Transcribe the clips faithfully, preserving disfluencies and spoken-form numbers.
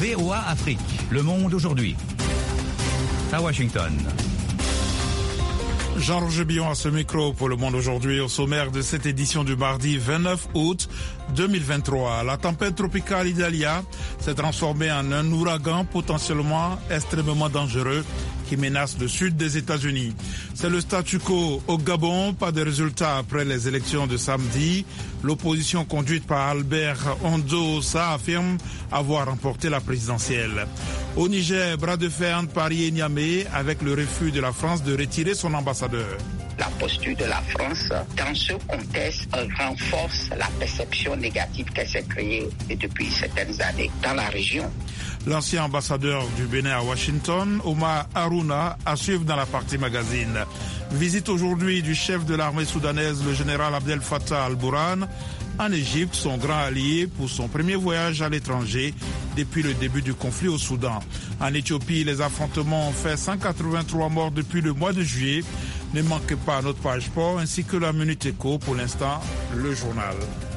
V O A Afrique, Le Monde aujourd'hui. À Washington. Jean-Roger Billon à ce micro pour Le Monde aujourd'hui, au sommaire de cette édition du mardi vingt-neuf août deux mille vingt-trois. La tempête tropicale Idalia s'est transformée en un ouragan potentiellement extrêmement dangereux qui menace le sud des États-Unis. C'est le statu quo au Gabon, pas de résultats après les élections de samedi. L'opposition conduite par Albert Ondosa affirme avoir remporté la présidentielle. Au Niger, bras de fer entre Paris et Niamey avec le refus de la France de retirer son ambassadeur. La posture de la France dans ce contexte renforce la perception négative qu'elle s'est créée depuis certaines années dans la région. L'ancien ambassadeur du Bénin à Washington, Omar Harouna, à suivre dans la partie magazine. Visite aujourd'hui du chef de l'armée soudanaise, le général Abdel Fattah al-Burhan, en Égypte, son grand allié pour son premier voyage à l'étranger depuis le début du conflit au Soudan. En Éthiopie, les affrontements ont fait cent quatre-vingt-trois morts depuis le mois de juillet. Ne manquez pas notre page sport ainsi que la Minute Éco. Pour l'instant, le journal.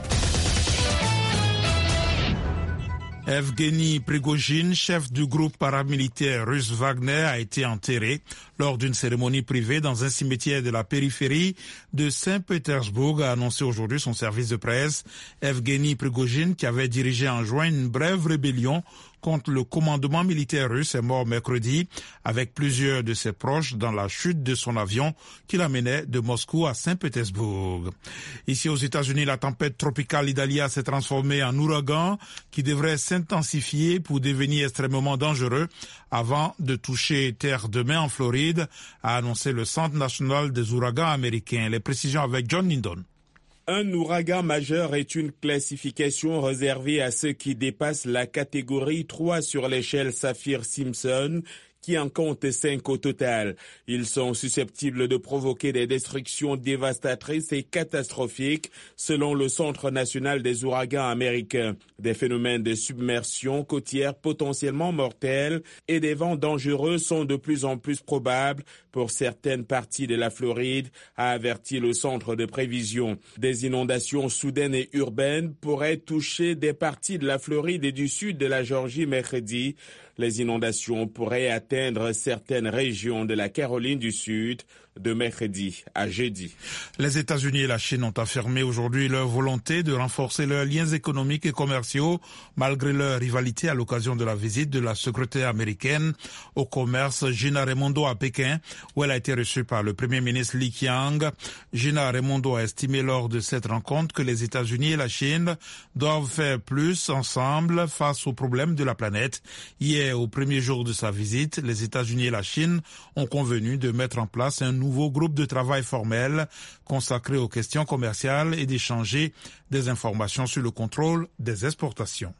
Evgeny Prigojine, chef du groupe paramilitaire russe Wagner, a été enterré lors d'une cérémonie privée dans un cimetière de la périphérie de Saint-Pétersbourg, a annoncé aujourd'hui son service de presse. Evgeny Prigojine, qui avait dirigé en juin une brève rébellion contre le commandement militaire russe, est mort mercredi avec plusieurs de ses proches dans la chute de son avion qui l'amenait de Moscou à Saint-Pétersbourg. Ici aux États-Unis, la tempête tropicale Idalia s'est transformée en ouragan qui devrait s'intensifier pour devenir extrêmement dangereux avant de toucher terre demain en Floride, a annoncé le Centre national des ouragans américains. Les précisions avec John Lindon. Un ouragan majeur est une classification réservée à ceux qui dépassent la catégorie trois sur l'échelle Saffir-Simpson, qui en compte cinq au total. Ils sont susceptibles de provoquer des destructions dévastatrices et catastrophiques, selon le Centre national des ouragans américains. Des phénomènes de submersion côtière potentiellement mortels et des vents dangereux sont de plus en plus probables pour certaines parties de la Floride, a averti le centre de prévision. Des inondations soudaines et urbaines pourraient toucher des parties de la Floride et du sud de la Géorgie mercredi. Les inondations pourraient atteindre certaines régions de la Caroline du Sud de mercredi à jeudi. Les États-Unis et la Chine ont affirmé aujourd'hui leur volonté de renforcer leurs liens économiques et commerciaux malgré leur rivalité à l'occasion de la visite de la secrétaire américaine au commerce Gina Raimondo à Pékin, où elle a été reçue par le Premier ministre Li Qiang. Gina Raimondo a estimé lors de cette rencontre que les États-Unis et la Chine doivent faire plus ensemble face aux problèmes de la planète. Hier, au premier jour de sa visite, les États-Unis et la Chine ont convenu de mettre en place un nouveau groupe de travail formel consacré aux questions commerciales et d'échanger des informations sur le contrôle des exportations.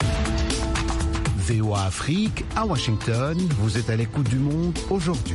V O A Afrique, à Washington, vous êtes à l'écoute du Monde aujourd'hui.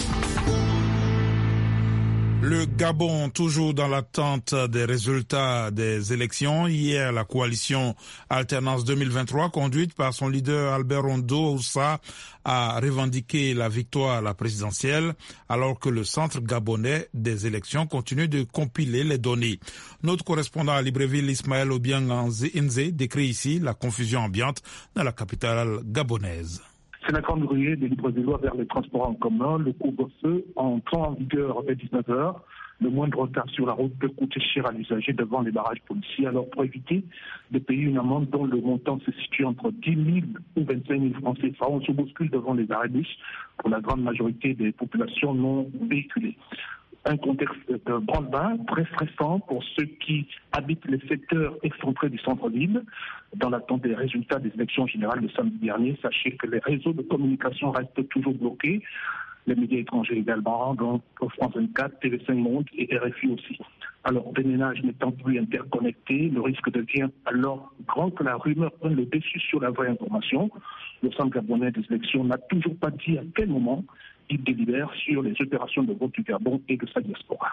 Le Gabon, toujours dans l'attente des résultats des élections. Hier, la coalition Alternance deux mille vingt-trois, conduite par son leader Albert Ondououssa, a revendiqué la victoire à la présidentielle, alors que le centre gabonais des élections continue de compiler les données. Notre correspondant à Libreville, Ismaël Obiang Nze, décrit ici la confusion ambiante dans la capitale gabonaise. C'est la grande ruée des Librevillois vers les transports en commun. Le couvre-feu entrant en vigueur dès dix-neuf heures. Le moindre retard sur la route peut coûter cher à l'usager devant les barrages policiers. Alors, pour éviter de payer une amende dont le montant se situe entre dix mille ou vingt-cinq mille francs C F A, on se bouscule devant les arrêts bus pour la grande majorité des populations non véhiculées. Un contexte de branle-bas très stressant pour ceux qui habitent les secteurs excentrés du centre-ville. Dans l'attente des résultats des élections générales de samedi dernier, sachez que les réseaux de communication restent toujours bloqués. Les médias étrangers également, donc France vingt-quatre, T V cinq Monde et R F I aussi. Alors, des ménages n'étant plus interconnectés, le risque devient alors grand que la rumeur prenne le dessus sur la vraie information. Le Centre gabonais des élections n'a toujours pas dit à quel moment il délibère sur les opérations de vote du Gabon et de sa diaspora.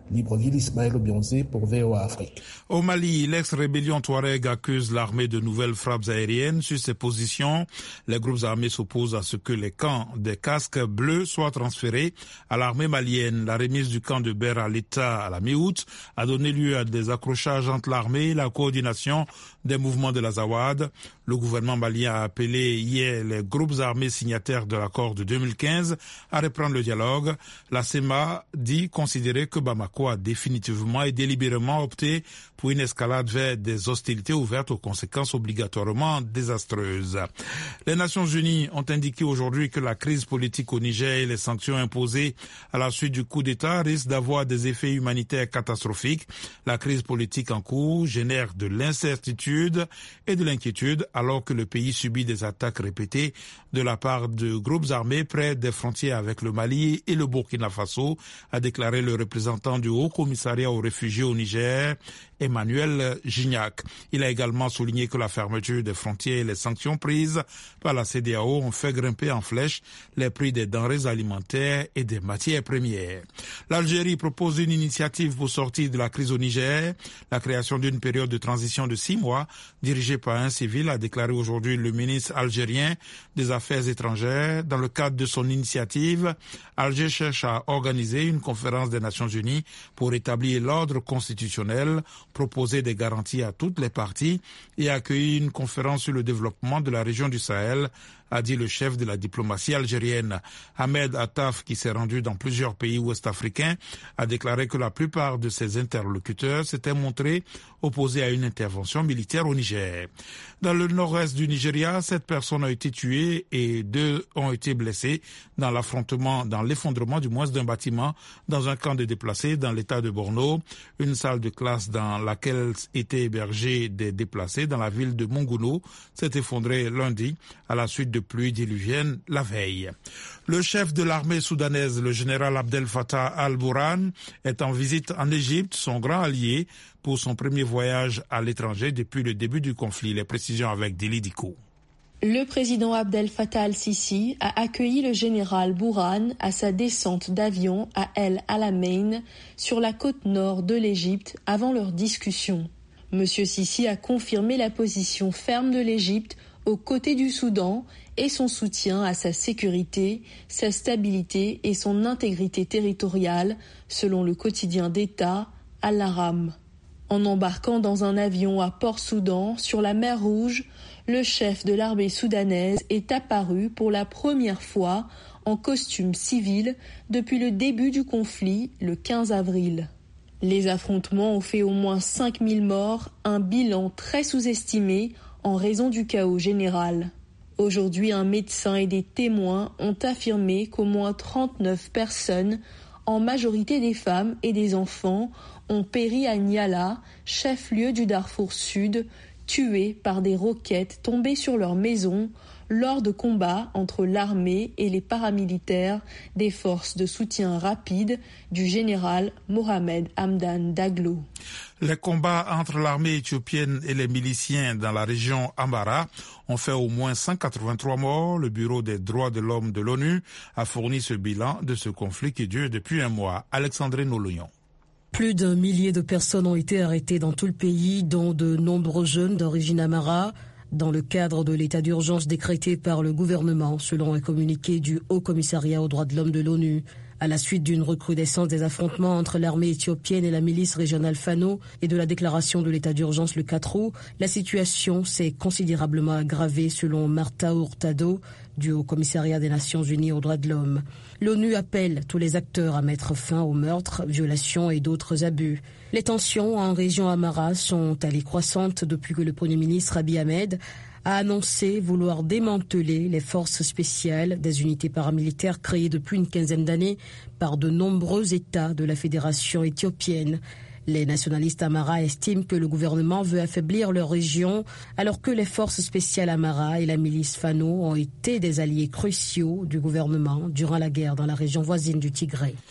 Libreville, Ismaël Obionzé pour V O A Afrique. Au Mali, l'ex-rébellion Touareg accuse l'armée de nouvelles frappes aériennes sur ses positions. Les groupes armés s'opposent à ce que les camps des casques bleus soient transférés à l'armée malienne. La remise du camp de Ber à l'État à la mi-août a donné lieu à des accrochages entre l'armée et la coordination des mouvements de l'Azawad. Le gouvernement malien a appelé hier les groupes armés signataires de l'accord de deux mille quinze à reprendre le dialogue. La C E M A dit considérer que Bamako a définitivement et délibérément opté pour une escalade vers des hostilités ouvertes aux conséquences obligatoirement désastreuses. Les Nations Unies ont indiqué aujourd'hui que la crise politique au Niger et les sanctions imposées à la suite du coup d'État risquent d'avoir des effets humanitaires catastrophiques. La crise politique en cours génère de l'incertitude et de l'inquiétude alors que le pays subit des attaques répétées de la part de groupes armés près des frontières avec le Mali et le Burkina Faso, a déclaré le représentant du Haut Commissariat aux réfugiés au Niger, Emmanuel Gignac. Il a également souligné que la fermeture des frontières et les sanctions prises par la C E D E A O ont fait grimper en flèche les prix des denrées alimentaires et des matières premières. L'Algérie propose une initiative pour sortir de la crise au Niger. La création d'une période de transition de six mois dirigée par un civil, a déclaré aujourd'hui le ministre algérien des Affaires étrangères. Dans le cadre de son initiative, Alger cherche à organiser une conférence des Nations Unies pour établir l'ordre constitutionnel, proposer des garanties à toutes les parties et accueillir une conférence sur le développement de la région du Sahel, a dit le chef de la diplomatie algérienne. Ahmed Attaf, qui s'est rendu dans plusieurs pays ouest-africains, a déclaré que la plupart de ses interlocuteurs s'étaient montrés opposés à une intervention militaire au Niger. Dans le nord-est du Nigeria, sept personnes ont été tuées et deux ont été blessées dans l'affrontement, dans l'effondrement du moins d'un bâtiment dans un camp de déplacés dans l'état de Borno. Une salle de classe dans laquelle étaient hébergés des déplacés dans la ville de Monguno s'est effondrée lundi à la suite de pluies diluviennes la veille. Le chef de l'armée soudanaise, le général Abdel Fattah al-Burhan, est en visite en Égypte, son grand allié, pour son premier voyage à l'étranger depuis le début du conflit. Les précisions avec Dili Diko. Le président Abdel Fattah al-Sisi a accueilli le général Burhan à sa descente d'avion à El Alamein, sur la côte nord de l'Égypte, avant leur discussion. Monsieur Sisi a confirmé la position ferme de l'Égypte aux côtés du Soudan et son soutien à sa sécurité, sa stabilité et son intégrité territoriale, selon le quotidien d'État Al-Ahram. En embarquant dans un avion à Port-Soudan, sur la mer Rouge, le chef de l'armée soudanaise est apparu pour la première fois en costume civil depuis le début du conflit, le quinze avril. Les affrontements ont fait au moins cinq mille morts, un bilan très sous-estimé en raison du chaos général. Aujourd'hui, un médecin et des témoins ont affirmé qu'au moins trente-neuf personnes, en majorité des femmes et des enfants, ont péri à Niala, chef-lieu du Darfour Sud, tués par des roquettes tombées sur leurs maisons lors de combats entre l'armée et les paramilitaires des forces de soutien rapide du général Mohamed Hamdan Daglo. Les combats entre l'armée éthiopienne et les miliciens dans la région Amhara ont fait au moins cent quatre-vingt-trois morts. Le Bureau des droits de l'homme de l'ONU a fourni ce bilan de ce conflit qui dure depuis un mois. Alexandrine Oloyon. Plus d'un millier de personnes ont été arrêtées dans tout le pays, dont de nombreux jeunes d'origine Amhara, dans le cadre de l'état d'urgence décrété par le gouvernement, selon un communiqué du Haut Commissariat aux droits de l'homme de l'ONU. À la suite d'une recrudescence des affrontements entre l'armée éthiopienne et la milice régionale Fano et de la déclaration de l'état d'urgence le quatre août, la situation s'est considérablement aggravée selon Martha Hurtado du Haut Commissariat des Nations Unies aux droits de l'homme. L'ONU appelle tous les acteurs à mettre fin aux meurtres, violations et d'autres abus. Les tensions en région Amhara sont allées croissantes depuis que le Premier ministre Abiy Ahmed a annoncé vouloir démanteler les forces spéciales des unités paramilitaires créées depuis une quinzaine d'années par de nombreux États de la Fédération éthiopienne. Les nationalistes Amhara estiment que le gouvernement veut affaiblir leur région alors que les forces spéciales Amhara et la milice Fano ont été des alliés cruciaux du gouvernement durant la guerre dans la région voisine du Tigré.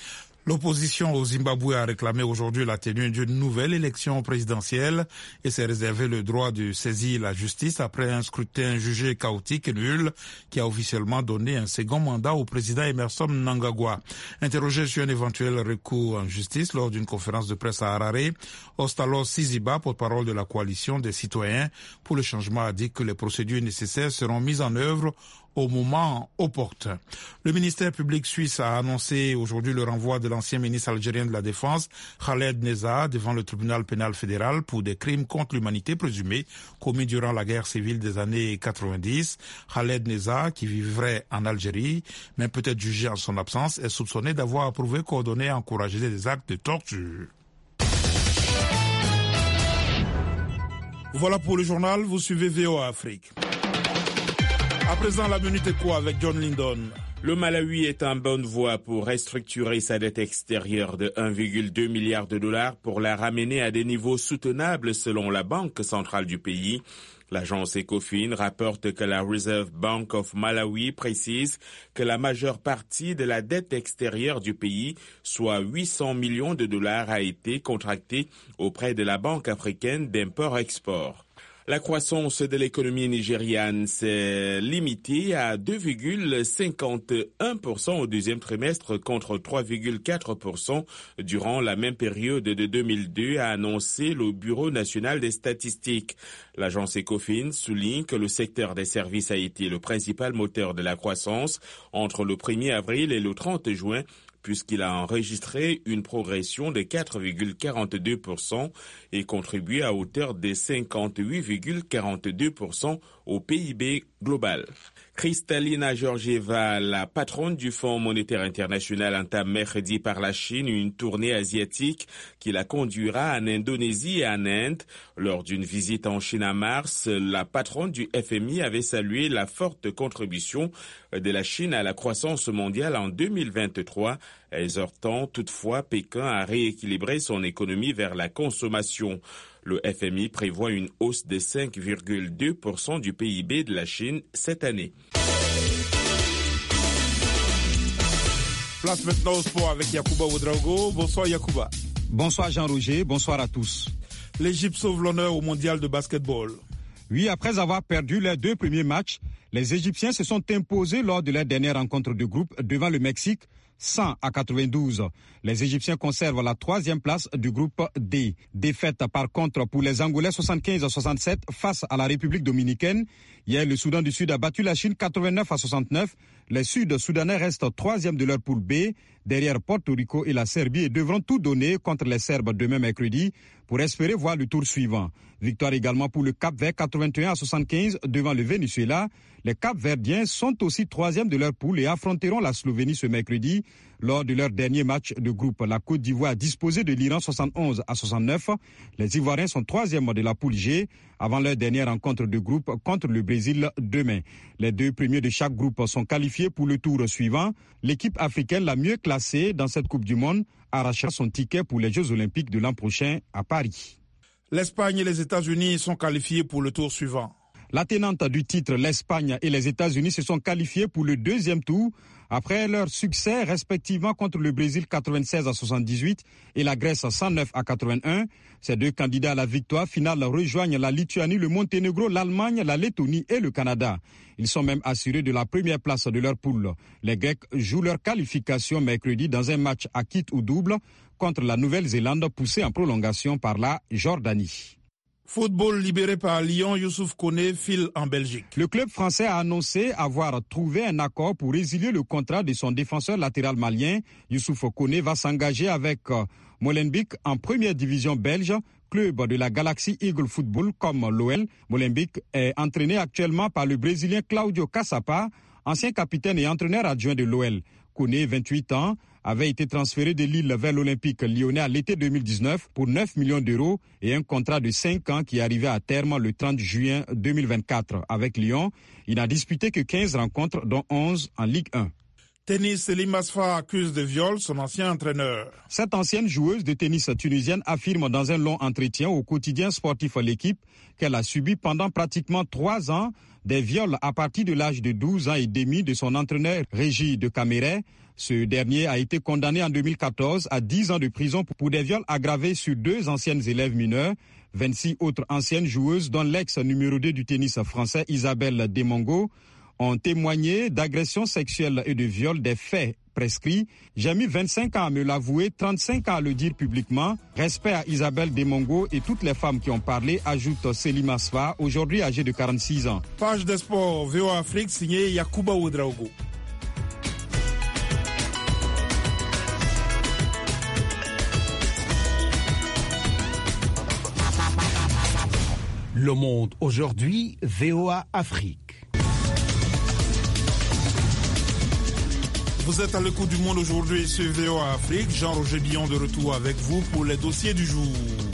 L'opposition au Zimbabwe a réclamé aujourd'hui la tenue d'une nouvelle élection présidentielle et s'est réservé le droit de saisir la justice après un scrutin jugé chaotique et nul qui a officiellement donné un second mandat au président Emmerson Mnangagwa. Interrogé sur un éventuel recours en justice lors d'une conférence de presse à Harare, Ostalo Siziba, porte-parole de la coalition des citoyens pour le changement, a dit que les procédures nécessaires seront mises en œuvre au moment opportun. Le ministère public suisse a annoncé aujourd'hui le renvoi de l'ancien ministre algérien de la Défense, Khaled Neza, devant le tribunal pénal fédéral pour des crimes contre l'humanité présumés commis durant la guerre civile des années quatre-vingt-dix. Khaled Neza, qui vivrait en Algérie, mais peut-être jugé en son absence, est soupçonné d'avoir approuvé, coordonné et encouragé des actes de torture. Voilà pour le journal, vous suivez V O A Afrique. À présent, la minute éco avec John Lindon. Le Malawi est en bonne voie pour restructurer sa dette extérieure de un virgule deux milliard de dollars pour la ramener à des niveaux soutenables selon la Banque centrale du pays. L'agence Ecofin rapporte que la Reserve Bank of Malawi précise que la majeure partie de la dette extérieure du pays, soit huit cents millions de dollars, a été contractée auprès de la Banque africaine d'import-export. La croissance de l'économie nigériane s'est limitée à deux virgule cinquante et un pour cent au deuxième trimestre contre trois virgule quatre pour cent durant la même période de deux mille deux, a annoncé le Bureau national des statistiques. L'agence Ecofin souligne que le secteur des services a été le principal moteur de la croissance entre le premier avril et le trente juin, puisqu'il a enregistré une progression de quatre virgule quarante-deux pour cent et contribué à hauteur de cinquante-huit virgule quarante-deux pour cent au P I B global. Kristalina Georgieva, la patronne du Fonds monétaire international, entame mercredi par la Chine une tournée asiatique qui la conduira en Indonésie et en Inde. Lors d'une visite en Chine en mars, la patronne du F M I avait salué la forte contribution de la Chine à la croissance mondiale en deux mille vingt-trois, exhortant toutefois Pékin à rééquilibrer son économie vers la consommation. Le F M I prévoit une hausse de cinq virgule deux pour cent du P I B de la Chine cette année. Place maintenant au sport avec Yacouba Ouedraogo. Bonsoir Yacouba. Bonsoir Jean-Roger, bonsoir à tous. L'Égypte sauve l'honneur au mondial de basketball. Oui, après avoir perdu leurs deux premiers matchs, les Égyptiens se sont imposés lors de leur dernière rencontre de groupe devant le Mexique, cent à quatre-vingt-douze. Les Égyptiens conservent la troisième place du groupe D. Défaite par contre pour les Angolais soixante-quinze à soixante-sept face à la République dominicaine. Hier, le Soudan du Sud a battu la Chine quatre-vingt-neuf à soixante-neuf. Les Sud-Soudanais restent troisième de leur poule B, derrière Porto Rico et la Serbie, et devront tout donner contre les Serbes demain mercredi pour espérer voir le tour suivant. Victoire également pour le Cap-Vert quatre-vingt-un à soixante-quinze devant le Venezuela. Les Cap-Verdiens sont aussi troisième de leur poule et affronteront la Slovénie ce mercredi lors de leur dernier match de groupe. La Côte d'Ivoire a disposé de l'Iran soixante et onze à soixante-neuf. Les Ivoiriens sont troisième de la poule G avant leur dernière rencontre de groupe contre le Brésil demain. Les deux premiers de chaque groupe sont qualifiés pour le tour suivant. L'équipe africaine la mieux classée dans cette Coupe du Monde arrachera son ticket pour les Jeux Olympiques de l'an prochain à Paris. L'Espagne et les États-Unis sont qualifiés pour le tour suivant. La tenante du titre, l'Espagne et les États-Unis se sont qualifiés pour le deuxième tour après leur succès respectivement contre le Brésil quatre-vingt-seize à soixante-dix-huit et la Grèce cent neuf à quatre-vingt-un. Ces deux candidats à la victoire finale rejoignent la Lituanie, le Monténégro, l'Allemagne, la Lettonie et le Canada. Ils sont même assurés de la première place de leur poule. Les Grecs jouent leur qualification mercredi dans un match à quitte ou double contre la Nouvelle-Zélande poussée en prolongation par la Jordanie. Football libéré par Lyon, Youssouf Koné file en Belgique. Le club français a annoncé avoir trouvé un accord pour résilier le contrat de son défenseur latéral malien. Youssouf Koné va s'engager avec Molenbeek en première division belge, club de la Galaxy Eagle Football comme l'O L. Molenbeek est entraîné actuellement par le Brésilien Claudio Caçapa, ancien capitaine et entraîneur adjoint de l'O L. Koné, vingt-huit ans, avait été transféré de Lille vers l'Olympique lyonnais à l'été deux mille dix-neuf pour neuf millions d'euros et un contrat de cinq ans qui arrivait à terme le trente juin deux mille vingt-quatre. Avec Lyon, il n'a disputé que quinze rencontres, dont onze en Ligue un. Tennis, Selim Asfa accuse de viol son ancien entraîneur. Cette ancienne joueuse de tennis tunisienne affirme dans un long entretien au quotidien sportif L'équipe qu'elle a subi pendant pratiquement trois ans des viols à partir de l'âge de douze ans et demi de son entraîneur Régis de Caméret. Ce dernier a été condamné en deux mille quatorze à dix ans de prison pour des viols aggravés sur deux anciennes élèves mineures. vingt-six autres anciennes joueuses, dont l'ex numéro deux du tennis français Isabelle Demongo, ont témoigné d'agressions sexuelles et de viols, des faits prescrits. J'ai mis vingt-cinq ans à me l'avouer, trente-cinq ans à le dire publiquement. Respect à Isabelle Demongo et toutes les femmes qui ont parlé, ajoute Selim Asfa, aujourd'hui âgé de quarante-six ans. Page des sports, V O A Afrique, signé Yacouba Ouedraogo. Le Monde aujourd'hui, V O A Afrique. Vous êtes à l'écoute du Monde aujourd'hui sur V O A Afrique. Jean-Roger Dion de retour avec vous pour les dossiers du jour.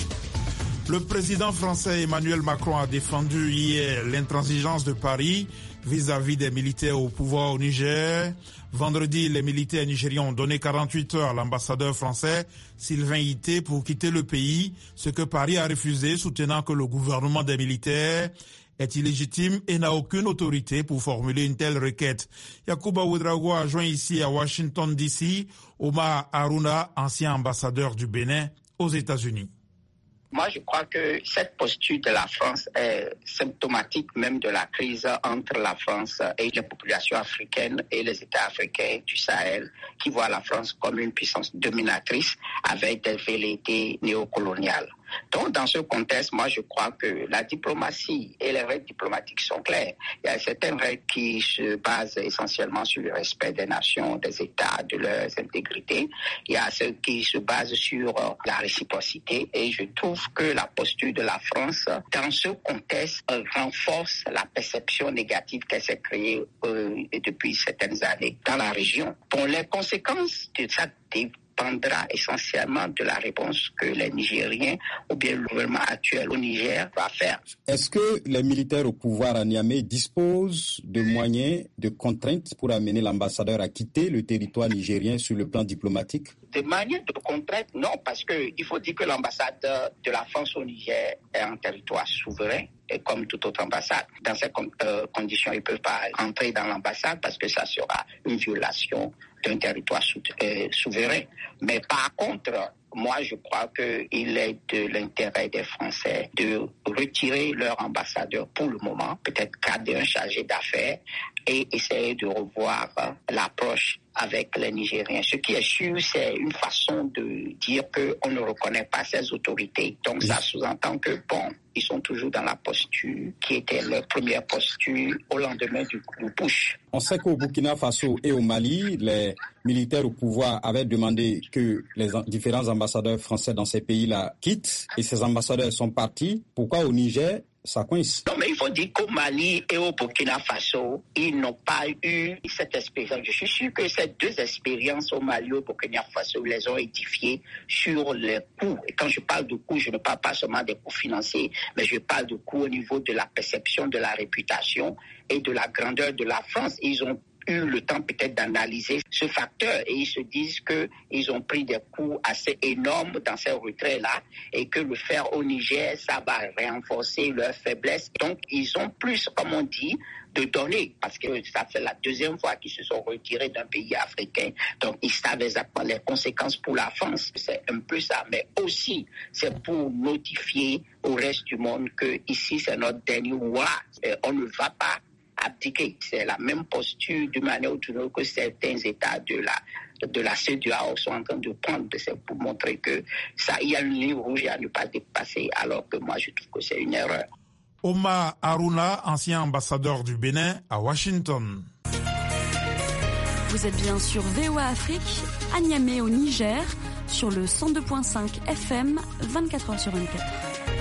Le président français Emmanuel Macron a défendu hier l'intransigeance de Paris vis-à-vis des militaires au pouvoir au Niger. Vendredi, les militaires nigériens ont donné quarante-huit heures à l'ambassadeur français Sylvain Ité pour quitter le pays, ce que Paris a refusé, soutenant que le gouvernement des militaires est illégitime et n'a aucune autorité pour formuler une telle requête. Yacouba Ouedraogo a joint ici à Washington D C Omar Haruna, ancien ambassadeur du Bénin aux États-Unis. Moi, je crois que cette posture de la France est symptomatique même de la crise entre la France et les populations africaines et les États africains du Sahel, qui voient la France comme une puissance dominatrice avec des velléités néocoloniales. Donc, dans ce contexte, moi, je crois que la diplomatie et les règles diplomatiques sont claires. Il y a certaines règles qui se basent essentiellement sur le respect des nations, des États, de leurs intégrités. Il y a ceux qui se basent sur la réciprocité. Et je trouve que la posture de la France, dans ce contexte, renforce la perception négative qu'elle s'est créée euh, depuis certaines années dans la région. Pour les conséquences de ça dépendra essentiellement de la réponse que les Nigériens ou bien le gouvernement actuel au Niger va faire. Est-ce que les militaires au pouvoir à Niamey disposent de moyens, de contraintes pour amener l'ambassadeur à quitter le territoire nigérien sur le plan diplomatique? De manière de contrainte, non, parce qu'il faut dire que l'ambassade de la France au Niger est un territoire souverain, et comme toute autre ambassade. Dans ces euh, conditions, ils ne peuvent pas entrer dans l'ambassade parce que ça sera une violation d'un territoire sou- euh, souverain. Mais par contre, moi, je crois qu'il est de l'intérêt des Français de retirer leur ambassadeur pour le moment, peut-être cadrer un chargé d'affaires et essayer de revoir euh, l'approche avec les Nigériens. Ce qui est sûr, c'est une façon de dire qu'on ne reconnaît pas ces autorités. Donc, ça sous-entend que, bon, ils sont toujours dans la posture qui était leur première posture au lendemain du, du push. On sait qu'au Burkina Faso et au Mali, les militaires au pouvoir avaient demandé que les différents ambassadeurs français dans ces pays-là quittent et ces ambassadeurs sont partis. Pourquoi au Niger ça coince? Non, mais il faut dire qu'au Mali et au Burkina Faso, ils n'ont pas eu cette expérience. Je suis sûr que ces deux expériences au Mali et au Burkina Faso les ont édifiées sur les coûts. Et quand je parle de coûts, je ne parle pas seulement des coûts financiers, mais je parle de coûts au niveau de la perception, de la réputation et de la grandeur de la France. Ils ont eu le temps peut-être d'analyser ce facteur et ils se disent qu'ils ont pris des coups assez énormes dans ces retraits-là et que le faire au Niger, ça va renforcer leur faiblesse. Donc, ils ont plus, comme on dit, de donner, parce que ça fait la deuxième fois qu'ils se sont retirés d'un pays africain. Donc, ils savent exactement les conséquences pour la France. C'est un peu ça, mais aussi, c'est pour notifier au reste du monde que ici, c'est notre dernier roi. On ne va pas abdiquer. C'est la même posture d'une manière ou d'une autre que certains États de la de la C E D E A O sont en train de prendre. C'est pour montrer que ça, il y a une ligne rouge à ne pas dépasser, alors que moi, je trouve que c'est une erreur. Omar Haruna, ancien ambassadeur du Bénin à Washington. Vous êtes bien sur V O A Afrique, à Niamey au Niger, sur le cent deux virgule cinq F M, vingt-quatre heures sur vingt-quatre.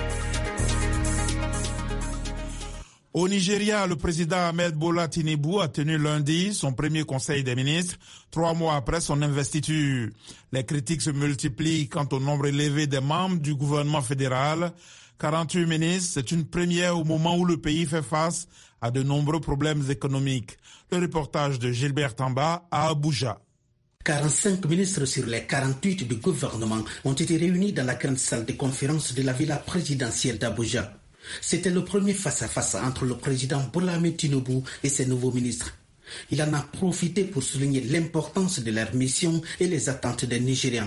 Au Nigeria, le président Ahmed Bola Tinubu a tenu lundi son premier conseil des ministres, trois mois après son investiture. Les critiques se multiplient quant au nombre élevé des membres du gouvernement fédéral, quarante-huit ministres, c'est une première au moment où le pays fait face à de nombreux problèmes économiques. Le reportage de Gilbert Tamba à Abuja. quarante-cinq ministres sur les quarante-huit du gouvernement ont été réunis dans la grande salle de conférence de la villa présidentielle d'Abuja. C'était le premier face-à-face entre le président Bola Ahmed Tinubu et ses nouveaux ministres. Il en a profité pour souligner l'importance de leur mission et les attentes des Nigérians.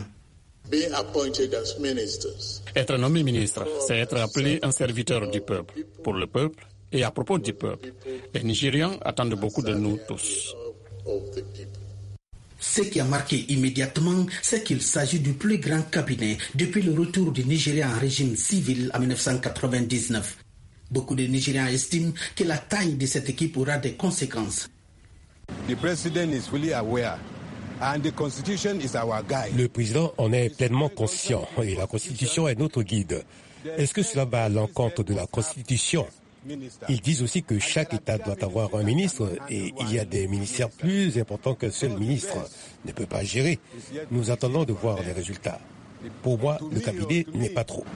Être nommé ministre, c'est être appelé un serviteur du peuple, pour le peuple et à propos du peuple. Les Nigérians attendent beaucoup de nous tous. Ce qui a marqué immédiatement, c'est qu'il s'agit du plus grand cabinet depuis le retour du Nigeria en régime civil en dix-neuf cent quatre-vingt-dix-neuf. Beaucoup de Nigérians estiment que la taille de cette équipe aura des conséquences. The president is fully aware. And the constitution is our guide. Le président en est pleinement conscient et la Constitution est notre guide. Est-ce que cela va à l'encontre de la Constitution? Ils disent aussi que chaque État doit avoir un ministre et il y a des ministères plus importants qu'un seul ministre ne peut pas gérer. Nous attendons de voir les résultats. Pour moi, le cabinet n'est pas trop.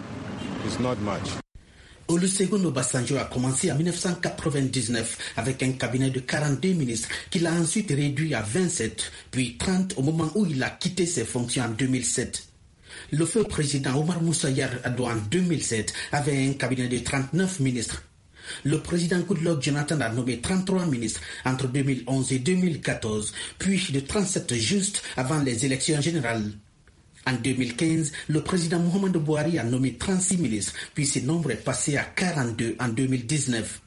Olusegun Obasanjo a commencé en dix-neuf cent quatre-vingt-dix-neuf avec un cabinet de quarante-deux ministres qu'il a ensuite réduit à vingt-sept, puis trente au moment où il a quitté ses fonctions en deux mille sept. Le feu président Omar Moussa Yar'Adua en deux mille sept avait un cabinet de trente-neuf ministres. Le président Goodluck Jonathan a nommé trente-trois ministres entre deux mille onze et deux mille quatorze, puis de trente-sept juste avant les élections générales. En deux mille quinze, le président Muhammadu Buhari a nommé trente-six ministres, puis ce nombre est passé à quarante-deux en deux mille dix-neuf.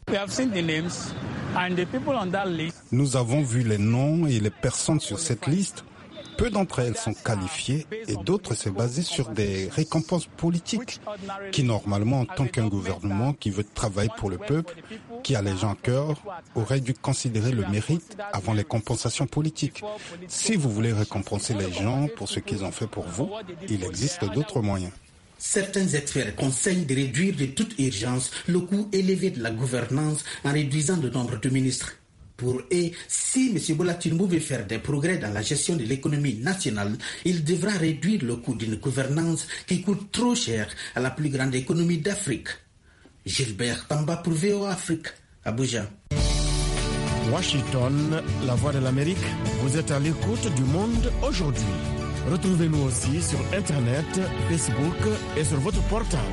Nous avons vu les noms et les personnes sur cette liste. Peu d'entre elles sont qualifiées et d'autres se basent sur des récompenses politiques qui, normalement, en tant qu'un gouvernement qui veut travailler pour le peuple, qui a les gens à cœur, aurait dû considérer le mérite avant les compensations politiques. Si vous voulez récompenser les gens pour ce qu'ils ont fait pour vous, il existe d'autres moyens. Certains experts conseillent de réduire de toute urgence le coût élevé de la gouvernance en réduisant le nombre de ministres. Pour eux, si M. Bola Tinubu veut faire des progrès dans la gestion de l'économie nationale, il devra réduire le coût d'une gouvernance qui coûte trop cher à la plus grande économie d'Afrique. Gilbert Tamba pour V O A Afrique, Abuja. Washington, la voix de l'Amérique, vous êtes à l'écoute du monde aujourd'hui. Retrouvez-nous aussi sur Internet, Facebook et sur votre portable.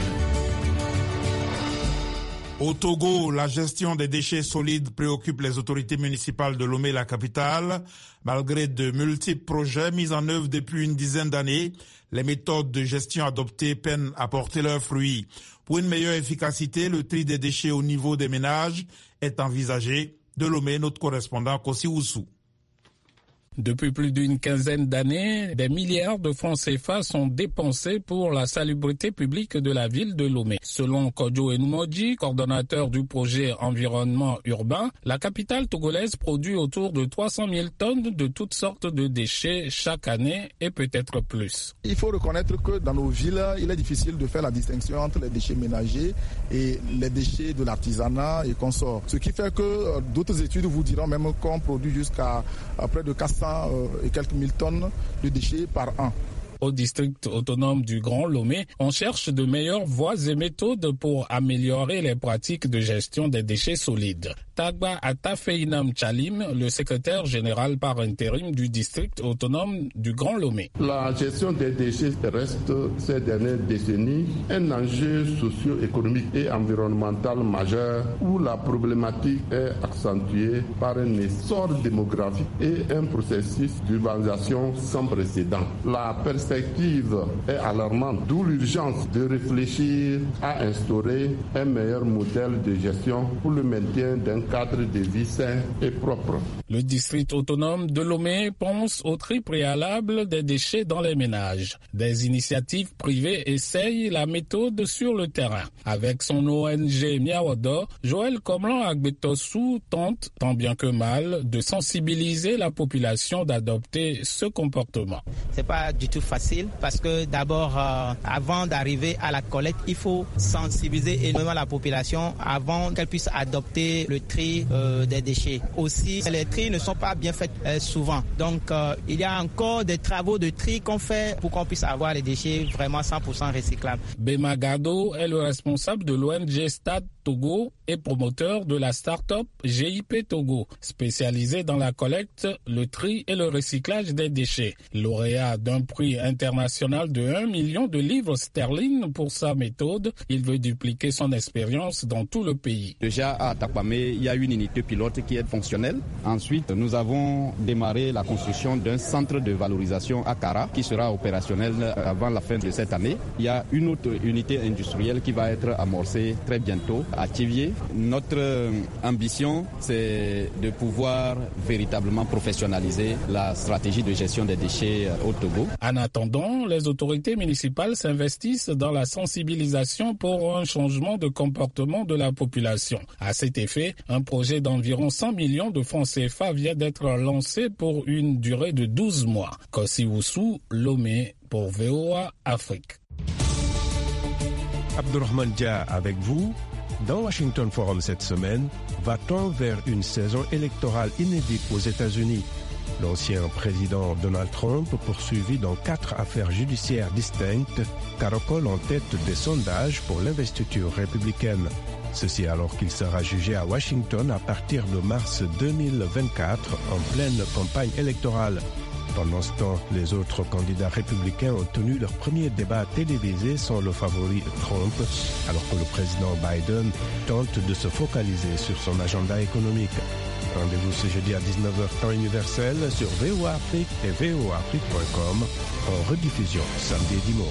Au Togo, la gestion des déchets solides préoccupe les autorités municipales de Lomé, la capitale. Malgré de multiples projets mis en œuvre depuis une dizaine d'années, les méthodes de gestion adoptées peinent à porter leurs fruits. Pour une meilleure efficacité, le tri des déchets au niveau des ménages est envisagé. De Lomé, notre correspondant Kossi Oussou. Depuis plus d'une quinzaine d'années, des milliards de francs C F A sont dépensés pour la salubrité publique de la ville de Lomé. Selon Kodjo Enoumoji, coordonnateur du projet environnement urbain, la capitale togolaise produit autour de trois cent mille tonnes de toutes sortes de déchets chaque année et peut-être plus. Il faut reconnaître que dans nos villes, il est difficile de faire la distinction entre les déchets ménagers et les déchets de l'artisanat et consorts. Ce qui fait que d'autres études vous diront même qu'on produit jusqu'à près de quatre cents et quelques mille tonnes de déchets par an. Au district autonome du Grand Lomé, on cherche de meilleures voies et méthodes pour améliorer les pratiques de gestion des déchets solides. Tagba Atafeinam Chalim, le secrétaire général par intérim du district autonome du Grand Lomé. La gestion des déchets reste ces dernières décennies un enjeu socio-économique et environnemental majeur où la problématique est accentuée par un essor démographique et un processus d'urbanisation sans précédent. La perspective est alarmante, d'où l'urgence de réfléchir à instaurer un meilleur modèle de gestion pour le maintien d'un cadre de vie sain et propre. Le district autonome de Lomé pense au tri préalable des déchets dans les ménages. Des initiatives privées essayent la méthode sur le terrain. Avec son O N G Miawodo, Joël Komlan Agbetosu tente, tant bien que mal, de sensibiliser la population d'adopter ce comportement. C'est pas du tout facile facile parce que d'abord, euh, avant d'arriver à la collecte, il faut sensibiliser énormément la population avant qu'elle puisse adopter le tri euh, des déchets. Aussi, les tris ne sont pas bien faits euh, souvent. Donc, euh, il y a encore des travaux de tri qu'on fait pour qu'on puisse avoir les déchets vraiment cent pour cent recyclables. Bema Gado est le responsable de l'O N G Stade Togo et promoteur de la start-up G I P Togo, spécialisée dans la collecte, le tri et le recyclage des déchets. Lauréat d'un prix international de un million de livres sterling pour sa méthode, il veut dupliquer son expérience dans tout le pays. Déjà à Takwame, il y a une unité pilote qui est fonctionnelle. Ensuite, nous avons démarré la construction d'un centre de valorisation à Kara qui sera opérationnel avant la fin de cette année. Il y a une autre unité industrielle qui va être amorcée très bientôt à Tivier. Notre ambition, c'est de pouvoir véritablement professionnaliser la stratégie de gestion des déchets au Togo. En attendant, les autorités municipales s'investissent dans la sensibilisation pour un changement de comportement de la population. À cet effet, un projet d'environ cent millions de francs C F A vient d'être lancé pour une durée de douze mois. Kossi Oussou, Lomé pour V O A Afrique. Abdourahmane Dia avec vous. Dans Washington Forum cette semaine, va-t-on vers une saison électorale inédite aux États-Unis? L'ancien président Donald Trump, poursuivi dans quatre affaires judiciaires distinctes, caracole en tête des sondages pour l'investiture républicaine. Ceci alors qu'il sera jugé à Washington à partir de mars deux mille vingt-quatre en pleine campagne électorale. Pendant ce temps, les autres candidats républicains ont tenu leur premier débat télévisé sans le favori Trump, alors que le président Biden tente de se focaliser sur son agenda économique. Rendez-vous ce jeudi à dix-neuf heures temps universel sur V O A Afrique et V O A Afrique point com en rediffusion samedi et dimanche.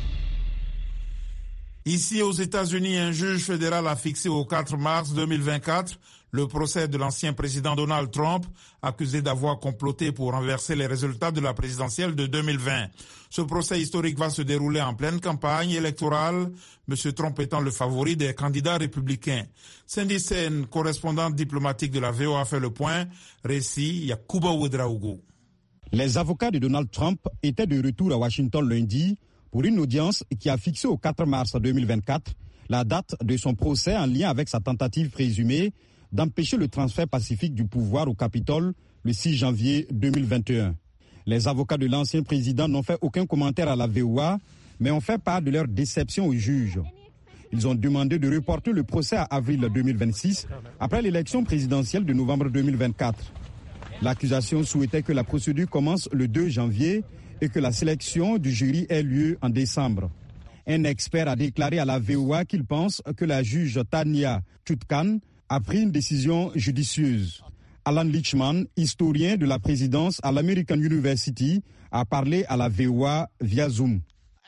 Ici aux États-Unis, un juge fédéral a fixé au quatre mars deux mille vingt-quatre le procès de l'ancien président Donald Trump, accusé d'avoir comploté pour renverser les résultats de la présidentielle de deux mille vingt. Ce procès historique va se dérouler en pleine campagne électorale, M. Trump étant le favori des candidats républicains. Cindy Sen, correspondante diplomatique de la V O A, fait le point. Récit, Yakuba Ouedraogo. Les avocats de Donald Trump étaient de retour à Washington lundi pour une audience qui a fixé au quatre mars deux mille vingt-quatre la date de son procès en lien avec sa tentative présumée d'empêcher le transfert pacifique du pouvoir au Capitole le six janvier deux mille vingt et un. Les avocats de l'ancien président n'ont fait aucun commentaire à la V O A, mais ont fait part de leur déception au juge. Ils ont demandé de reporter le procès à avril deux mille vingt-six, après l'élection présidentielle de novembre deux mille vingt-quatre. L'accusation souhaitait que la procédure commence le deux janvier et que la sélection du jury ait lieu en décembre. Un expert a déclaré à la V O A qu'il pense que la juge Tanya Chutkan a pris une décision judicieuse. Alan Lichman, historien de la présidence à l'American University, a parlé à la V O A via Zoom.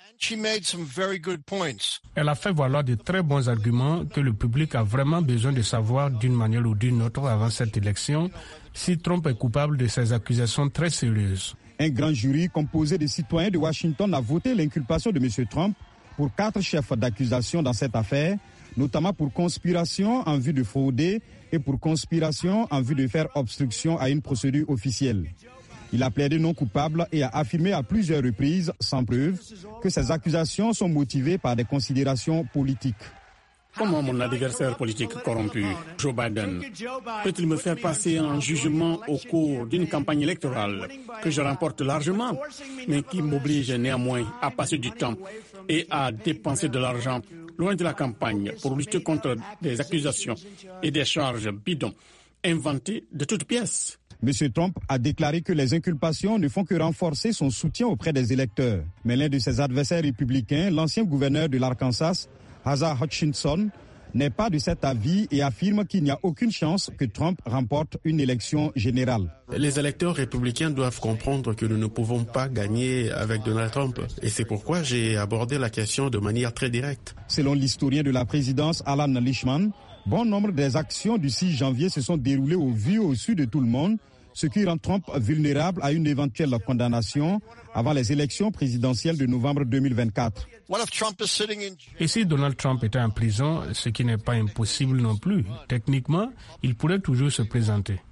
Elle a fait valoir de très bons arguments que le public a vraiment besoin de savoir d'une manière ou d'une autre avant cette élection si Trump est coupable de ces accusations très sérieuses. Un grand jury composé de citoyens de Washington a voté l'inculpation de M. Trump pour quatre chefs d'accusation dans cette affaire, notamment pour conspiration en vue de frauder et pour conspiration en vue de faire obstruction à une procédure officielle. Il a plaidé non coupable et a affirmé à plusieurs reprises, sans preuve, que ces accusations sont motivées par des considérations politiques. Comment mon adversaire politique corrompu, Joe Biden, peut-il me faire passer un jugement au cours d'une campagne électorale que je remporte largement, mais qui m'oblige néanmoins à passer du temps et à dépenser de l'argent loin de la campagne pour lutter contre des accusations et des charges bidons inventées de toutes pièces? M. Trump a déclaré que les inculpations ne font que renforcer son soutien auprès des électeurs. Mais l'un de ses adversaires républicains, l'ancien gouverneur de l'Arkansas, Asa Hutchinson, n'est pas de cet avis et affirme qu'il n'y a aucune chance que Trump remporte une élection générale. Les électeurs républicains doivent comprendre que nous ne pouvons pas gagner avec Donald Trump. Et c'est pourquoi j'ai abordé la question de manière très directe. Selon l'historien de la présidence Alan Lichman, bon nombre des actions du six janvier se sont déroulées au vu et au su de tout le monde, ce qui rend Trump vulnérable à une éventuelle condamnation avant les élections présidentielles de novembre deux mille vingt-quatre. Et si Donald Trump était en prison, ce qui n'est pas impossible non plus, techniquement, il pourrait toujours se présenter.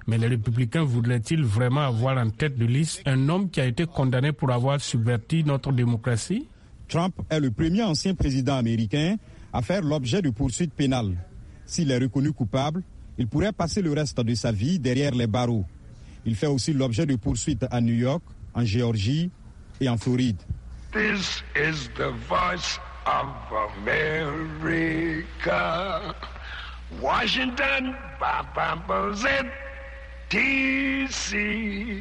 Mais les républicains voudraient-ils vraiment avoir en tête de liste un homme qui a été condamné pour avoir subverti notre démocratie? Trump est le premier ancien président américain à faire l'objet de poursuites pénales. S'il est reconnu coupable, il pourrait passer le reste de sa vie derrière les barreaux. Il fait aussi l'objet de poursuites à New York, en Géorgie et en Floride. This is the voice of America. Washington, D C.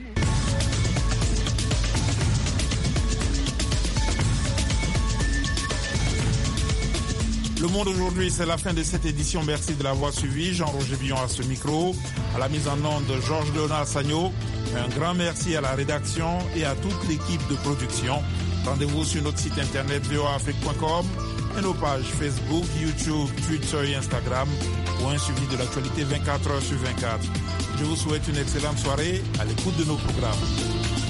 Le Monde aujourd'hui, c'est la fin de cette édition. Merci de l'avoir suivi. Jean-Roger Villon à ce micro. À la mise en onde de Georges Léonard Sagno. Un grand merci à la rédaction et à toute l'équipe de production. Rendez-vous sur notre site internet v o a afrique point com et nos pages Facebook, YouTube, Twitter et Instagram pour un suivi de l'actualité vingt-quatre heures sur vingt-quatre. Je vous souhaite une excellente soirée à l'écoute de nos programmes.